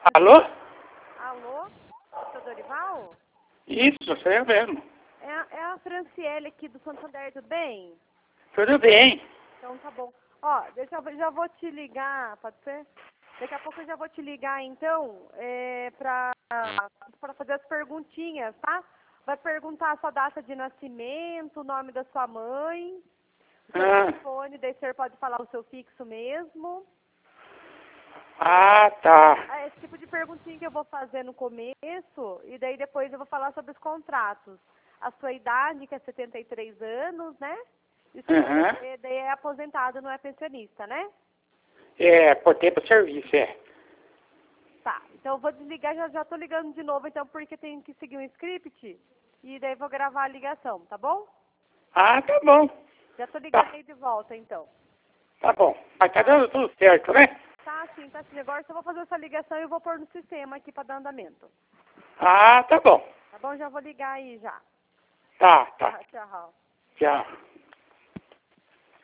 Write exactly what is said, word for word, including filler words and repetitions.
Alô? Alô? Seu Dorival? Isso, sou eu mesmo. É, a- é a Franciele aqui do Santander, tudo bem? Tudo bem. Então tá bom. Ó, deixa eu, já vou te ligar, pode ser? Daqui a pouco eu já vou te ligar, então, é, pra, pra fazer as perguntinhas, tá? Vai perguntar a sua data de nascimento, o nome da sua mãe, o seu Ah, telefone, daí o senhor pode falar o seu fixo mesmo. ah, tá. É esse tipo de perguntinha que eu vou fazer no começo, e daí depois eu vou falar sobre os contratos. A sua idade, que é setenta e três anos, né? E o senhor Aham. é, daí é aposentado, não é pensionista, né? É, por tempo de serviço, é. Tá, então eu vou desligar, já já tô ligando de novo, então, porque tem que seguir um script, e daí vou gravar a ligação, tá bom? Ah, tá bom. Já tô ligando Tá, aí de volta, então. tá bom. Mas tá dando tudo certo, né? Tá, sim, tá sim. Agora eu só vou fazer essa ligação e eu vou pôr no sistema aqui pra dar andamento. Ah, tá bom. Tá bom? Já vou ligar aí já. Tá, tá. Tá, tchau. Tchau.